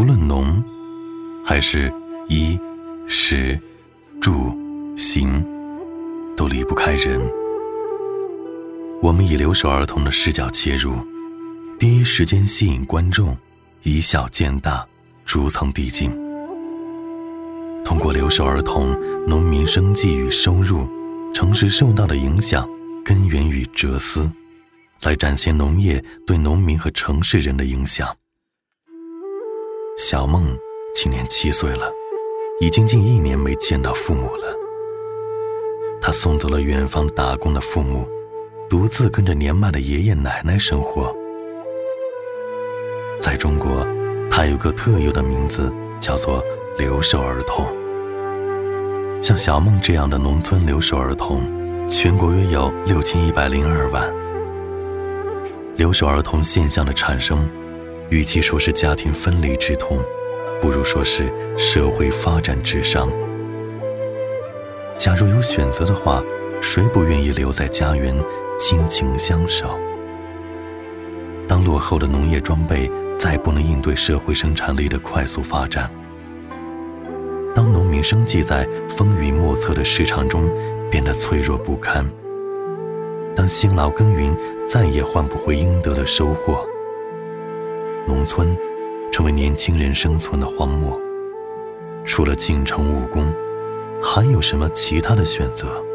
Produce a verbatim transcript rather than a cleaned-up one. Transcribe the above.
无论农还是衣食住行，都离不开人。我们以留守儿童的视角切入，第一时间吸引观众，以小见大，逐层递进。通过留守儿童、农民生计与收入、城市受到的影响、根源与哲思，来展现农业对农民和城市人的影响。小梦今年七岁了，已经近一年没见到父母了。他送走了远方打工的父母，独自跟着年迈的爷爷奶奶生活。在中国，他有个特有的名字，叫做留守儿童。像小梦这样的农村留守儿童，全国约有六千一百零二万。留守儿童现象的产生，与其说是家庭分离之痛，不如说是社会发展之伤。假如有选择的话，谁不愿意留在家园亲情相守？当落后的农业装备再不能应对社会生产力的快速发展，当农民生计在风雨莫测的市场中变得脆弱不堪，当辛劳耕耘再也换不回应得的收获，农村成为年轻人生存的荒漠，除了进城务工，还有什么其他的选择？